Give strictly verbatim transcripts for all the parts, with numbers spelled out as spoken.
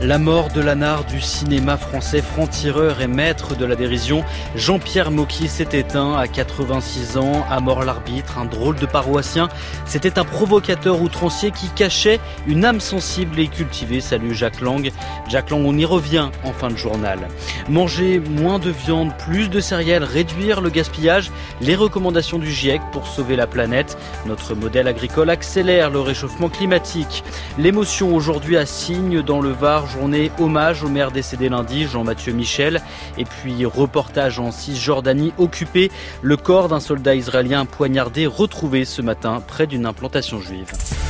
La mort de l'anard du cinéma français, franc-tireur et maître de la dérision, Jean-Pierre Mocky s'est éteint à quatre-vingt-six ans, à mort l'arbitre, un drôle de paroissien. C'était un provocateur outrancier qui cachait une âme sensible et cultivée. Salut Jacques Lang. Jacques Lang, on y revient en fin de journal. Manger moins de viande, plus de céréales, réduire le gaspillage, les recommandations du GIEC pour sauver la planète. Notre modèle agricole accélère le réchauffement climatique. L'émotion aujourd'hui à Signes dans le Var. Journée hommage au maire décédé lundi, Jean-Mathieu Michel. Et puis reportage en Cisjordanie occupé. Le corps d'un soldat israélien poignardé retrouvé ce matin près d'une implantation juive.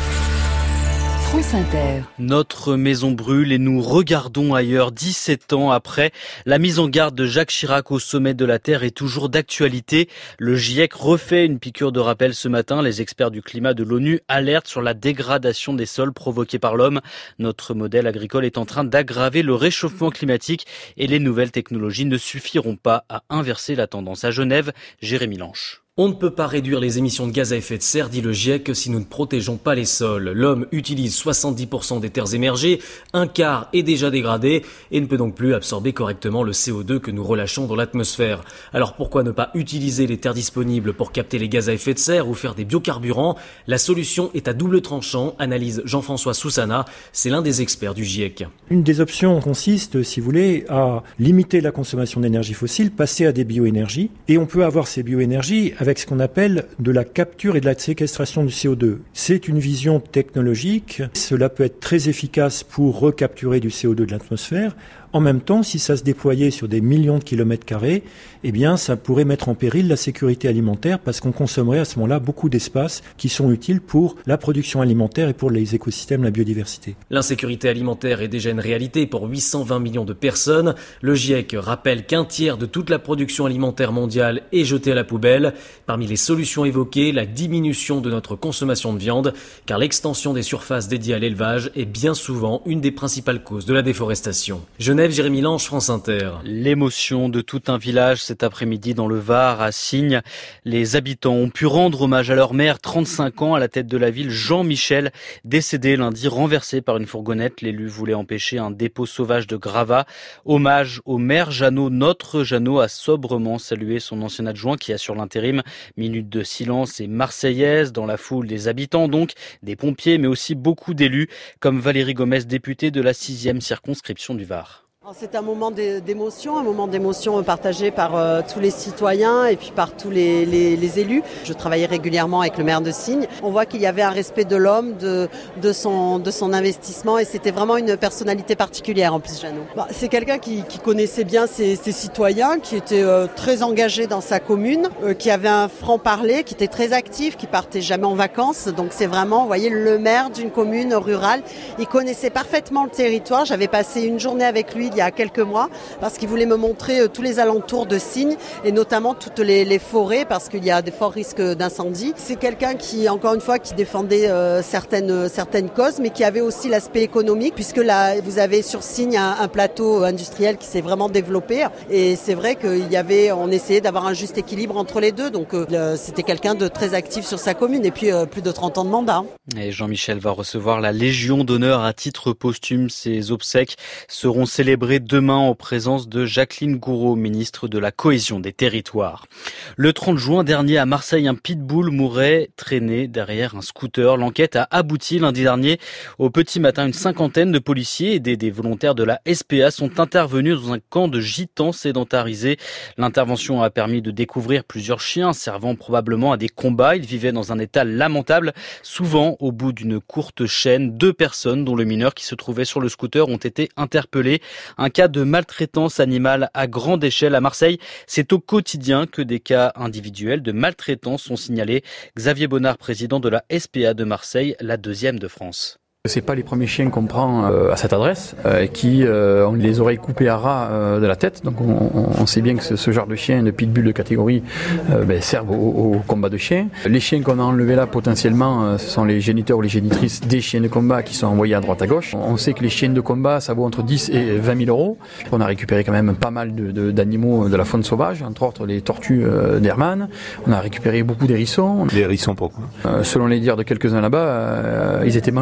France Inter. Notre maison brûle et nous regardons ailleurs. dix-sept ans après, la mise en garde de Jacques Chirac au sommet de la Terre est toujours d'actualité. Le GIEC refait une piqûre de rappel ce matin. Les experts du climat de l'ONU alertent sur la dégradation des sols provoquée par l'homme. Notre modèle agricole est en train d'aggraver le réchauffement climatique et les nouvelles technologies ne suffiront pas à inverser la tendance. À Genève, Jérémy Lanche. On ne peut pas réduire les émissions de gaz à effet de serre, dit le GIEC, si nous ne protégeons pas les sols. L'homme utilise soixante-dix pour cent des terres émergées, un quart est déjà dégradé et ne peut donc plus absorber correctement le C O deux que nous relâchons dans l'atmosphère. Alors pourquoi ne pas utiliser les terres disponibles pour capter les gaz à effet de serre ou faire des biocarburants ? La solution est à double tranchant, analyse Jean-François Soussana, c'est l'un des experts du GIEC. Une des options consiste, si vous voulez, à limiter la consommation d'énergie fossile, passer à des bioénergies, et on peut avoir ces bioénergies avec ce qu'on appelle de la capture et de la séquestration du C O deux. C'est une vision technologique. Cela peut être très efficace pour recapturer du C O deux de l'atmosphère. En même temps, si ça se déployait sur des millions de kilomètres carrés, eh bien, ça pourrait mettre en péril la sécurité alimentaire parce qu'on consommerait à ce moment-là beaucoup d'espaces qui sont utiles pour la production alimentaire et pour les écosystèmes, la biodiversité. L'insécurité alimentaire est déjà une réalité pour huit cent vingt millions de personnes. Le GIEC rappelle qu'un tiers de toute la production alimentaire mondiale est jetée à la poubelle. Parmi les solutions évoquées, la diminution de notre consommation de viande, car l'extension des surfaces dédiées à l'élevage est bien souvent une des principales causes de la déforestation. Genève, Jérémy Lange, France Inter. L'émotion de tout un village cet après-midi dans le Var, à Signes. Les habitants ont pu rendre hommage à leur maire, trente-cinq ans, à la tête de la ville, Jean Michel, décédé lundi, renversé par une fourgonnette. L'élu voulait empêcher un dépôt sauvage de gravats. Hommage au maire Jeannot. Notre Jeannot a sobrement salué son ancien adjoint qui assure l'intérim. Minute de silence et marseillaise dans la foule des habitants, donc des pompiers, mais aussi beaucoup d'élus, comme Valérie Gomez, députée de la sixième circonscription du Var. C'est un moment d'émotion, un moment d'émotion partagé par euh, tous les citoyens et puis par tous les, les, les élus. Je travaillais régulièrement avec le maire de Signes. On voit qu'il y avait un respect de l'homme, de, de, son, de son investissement et c'était vraiment une personnalité particulière en plus, Jeannot. Bah, c'est quelqu'un qui, qui connaissait bien ses, ses citoyens, qui était euh, très engagé dans sa commune, euh, qui avait un franc-parler, qui était très actif, qui partait jamais en vacances. Donc c'est vraiment, vous voyez, le maire d'une commune rurale. Il connaissait parfaitement le territoire. J'avais passé une journée avec lui il y a quelques mois parce qu'il voulait me montrer euh, tous les alentours de Signes et notamment toutes les, les forêts parce qu'il y a des forts risques d'incendie. C'est quelqu'un qui, encore une fois, qui défendait euh, certaines, certaines causes mais qui avait aussi l'aspect économique puisque là, vous avez sur Signes un, un plateau industriel qui s'est vraiment développé et c'est vrai qu'il y avait, on essayait d'avoir un juste équilibre entre les deux donc euh, c'était quelqu'un de très actif sur sa commune et puis euh, plus de trente ans de mandat. Et Jean-Michel va recevoir la Légion d'honneur à titre posthume. Ses obsèques seront célébrées demain en présence de Jacqueline Gouraud, ministre de la Cohésion des Territoires. Le trente juin dernier à Marseille, un pitbull mourait traîné derrière un scooter. L'enquête a abouti lundi dernier. Au petit matin, une cinquantaine de policiers et des, des volontaires de la S P A sont intervenus dans un camp de gitans sédentarisés. L'intervention a permis de découvrir plusieurs chiens servant probablement à des combats. Ils vivaient dans un état lamentable, souvent au bout d'une courte chaîne. Deux personnes, dont le mineur qui se trouvait sur le scooter, ont été interpellées. Un cas de maltraitance animale à grande échelle à Marseille. C'est au quotidien que des cas individuels de maltraitance sont signalés. Xavier Bonnard, président de la S P A de Marseille, la deuxième de France. C'est pas les premiers chiens qu'on prend euh, à cette adresse, euh, qui euh, ont les oreilles coupées à ras euh, de la tête. Donc on, on sait bien que ce, ce genre de chiens, de pitbull de catégorie, euh, ben, servent au, au combat de chiens. Les chiens qu'on a enlevés là potentiellement, euh, ce sont les géniteurs ou les génitrices des chiens de combat qui sont envoyés à droite à gauche. On sait que les chiens de combat, ça vaut entre dix et vingt mille euros. On a récupéré quand même pas mal de, de, d'animaux de la faune sauvage, entre autres les tortues euh, d'Hermann. On a récupéré beaucoup d'hérissons. Les hérissons, pourquoi ? euh, Selon les dires de quelques-uns là-bas, euh, ils étaient mangés.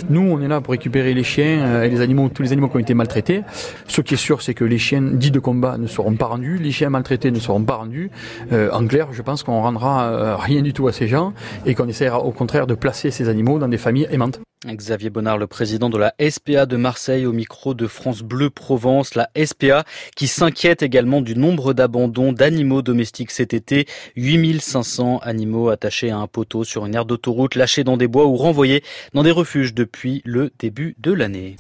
Nous, on est là pour récupérer les chiens et les animaux, tous les animaux qui ont été maltraités. Ce qui est sûr, c'est que les chiens dits de combat ne seront pas rendus, les chiens maltraités ne seront pas rendus. Euh, en clair, je pense qu'on rendra euh, rien du tout à ces gens et qu'on essaiera au contraire de placer ces animaux dans des familles aimantes. Xavier Bonnard, le président de la S P A de Marseille, au micro de France Bleu Provence. La S P A qui s'inquiète également du nombre d'abandons d'animaux domestiques cet été. huit mille cinq cents animaux attachés à un poteau sur une aire d'autoroute, lâchés dans des bois ou renvoyés dans des refuges depuis le début de l'année.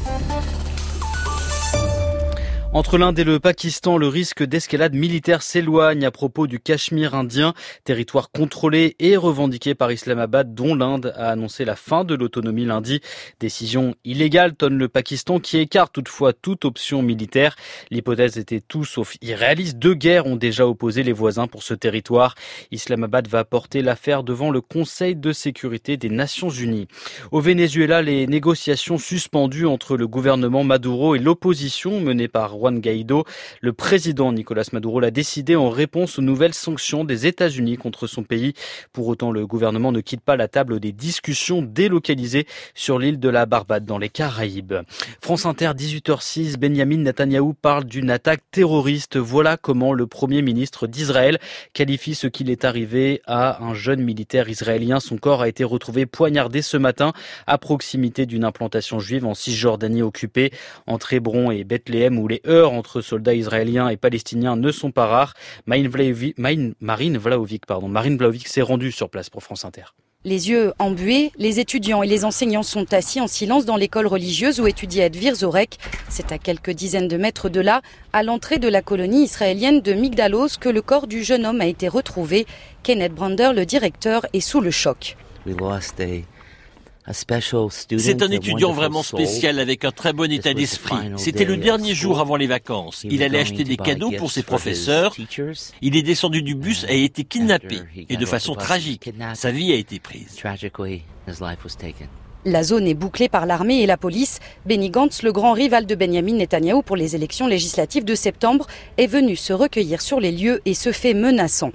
Entre l'Inde et le Pakistan, le risque d'escalade militaire s'éloigne à propos du Cachemire indien, territoire contrôlé et revendiqué par Islamabad, dont l'Inde a annoncé la fin de l'autonomie lundi. Décision illégale, tonne le Pakistan, qui écarte toutefois toute option militaire. L'hypothèse était tout sauf irréaliste. Deux guerres ont déjà opposé les voisins pour ce territoire. Islamabad va porter l'affaire devant le Conseil de sécurité des Nations Unies. Au Venezuela, les négociations suspendues entre le gouvernement Maduro et l'opposition menée par Juan Guaido. Le président Nicolas Maduro l'a décidé en réponse aux nouvelles sanctions des États-Unis contre son pays. Pour autant, le gouvernement ne quitte pas la table des discussions délocalisées sur l'île de la Barbade dans les Caraïbes. France Inter, dix-huit heures six, Benyamin Netanyahou parle d'une attaque terroriste. Voilà comment le Premier ministre d'Israël qualifie ce qu'il est arrivé à un jeune militaire israélien. Son corps a été retrouvé poignardé ce matin à proximité d'une implantation juive en Cisjordanie occupée, entre Hébron et Bethléem, où les heurts entre soldats israéliens et palestiniens ne sont pas rares. Marine Vlahovic, Marine Vlahovic, pardon, Marine Vlahovic s'est rendue sur place pour France Inter. Les yeux embués, les étudiants et les enseignants sont assis en silence dans l'école religieuse où étudiait Edvir Zorek. C'est à quelques dizaines de mètres de là, à l'entrée de la colonie israélienne de Migdalos, que le corps du jeune homme a été retrouvé. Kenneth Brander, le directeur, est sous le choc. C'est un étudiant vraiment spécial avec un très bon état d'esprit. C'était le dernier jour avant les vacances. Il allait acheter des cadeaux pour ses professeurs. Il est descendu du bus et a été kidnappé. Et de façon tragique, sa vie a été prise. La zone est bouclée par l'armée et la police. Benny Gantz, le grand rival de Benyamin Netanyahou pour les élections législatives de septembre, est venu se recueillir sur les lieux et se fait menaçant.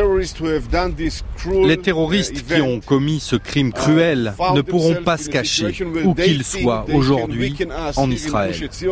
Les terroristes qui ont commis ce crime cruel ne pourront pas se cacher, où qu'ils soient aujourd'hui en Israël.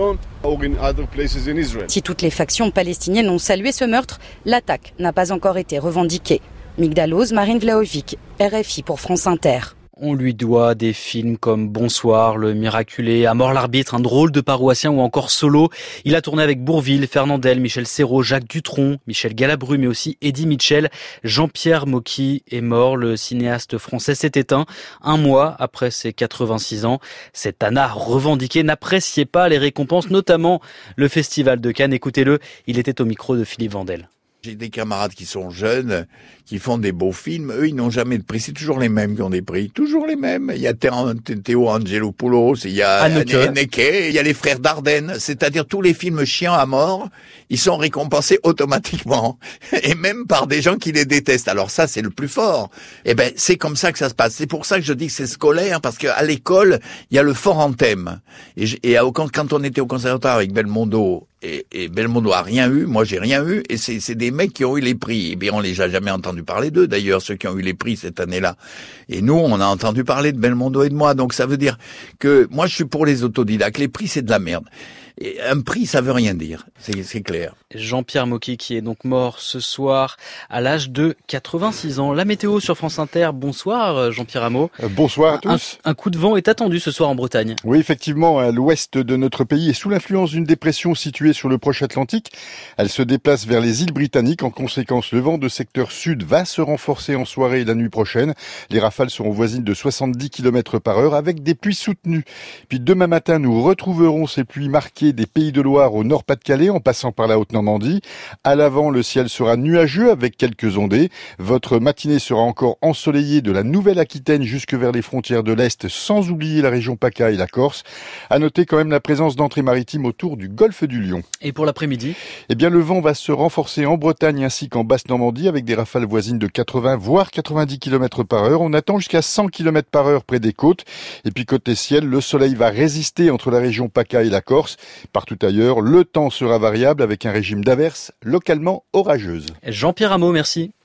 Si toutes les factions palestiniennes ont salué ce meurtre, l'attaque n'a pas encore été revendiquée. Migdalos, Marine Vlahovic, R F I pour France Inter. On lui doit des films comme Bonsoir, Le Miraculé, À mort l'arbitre, un drôle de paroissien ou encore Solo. Il a tourné avec Bourvil, Fernandel, Michel Serrault, Jacques Dutronc, Michel Galabru, mais aussi Eddie Mitchell. Jean-Pierre Mocky est mort. Le cinéaste français s'est éteint un mois après ses quatre-vingt-six ans. Cet anard revendiqué n'appréciait pas les récompenses, notamment le Festival de Cannes. Écoutez-le, il était au micro de Philippe Vandel. J'ai des camarades qui sont jeunes, qui font des beaux films. Eux, ils n'ont jamais de prix. C'est toujours les mêmes qui ont des prix. Toujours les mêmes. Il y a Théo Angelopoulos, il y a Haneke, il y a les frères Dardenne. C'est-à-dire tous les films chiants à mort, ils sont récompensés automatiquement. Et même par des gens qui les détestent. Alors ça, c'est le plus fort. Eh ben, c'est comme ça que ça se passe. C'est pour ça que je dis que c'est scolaire, parce qu'à l'école, il y a le fort en thème. Et, et à, quand on était au conservatoire avec Belmondo, et, et Belmondo a rien eu, moi j'ai rien eu, et c'est, c'est des mecs qui ont eu les prix. Et bien on les a jamais entendus parler d'eux d'ailleurs, ceux qui ont eu les prix cette année-là. Et nous, on a entendu parler de Belmondo et de moi, donc ça veut dire que moi je suis pour les autodidactes. Les prix c'est de la merde. Et un prix, ça veut rien dire, c'est, c'est clair. Jean-Pierre Mocky qui est donc mort ce soir à l'âge de quatre-vingt-six ans. La météo sur France Inter. Bonsoir Jean-Pierre Hameau. Bonsoir à tous. Un, un coup de vent est attendu ce soir en Bretagne. Oui, effectivement, à l'ouest de notre pays et sous l'influence d'une dépression située sur le proche Atlantique. Elle se déplace vers les îles britanniques. En conséquence, le vent de secteur sud va se renforcer en soirée et la nuit prochaine. Les rafales seront voisines de soixante-dix kilomètres par heure avec des pluies soutenues. Puis demain matin, nous retrouverons ces pluies marquées des Pays de Loire au Nord-Pas-de-Calais en passant par la Haute-Normandie. À l'avant, le ciel sera nuageux avec quelques ondées. Votre matinée sera encore ensoleillée de la Nouvelle-Aquitaine jusque vers les frontières de l'Est, sans oublier la région PACA et la Corse. À noter quand même la présence d'entrées maritimes autour du golfe du Lion. Et pour l'après-midi ? Eh bien, le vent va se renforcer en Bretagne ainsi qu'en Basse-Normandie avec des rafales voisines de quatre-vingts voire quatre-vingt-dix kilomètres par heure. On attend jusqu'à cent kilomètres par heure près des côtes. Et puis côté ciel, le soleil va résister entre la région PACA et la Corse. Partout ailleurs, le temps sera variable avec un régime d'averses localement orageuses. Jean-Pierre Hameau, merci.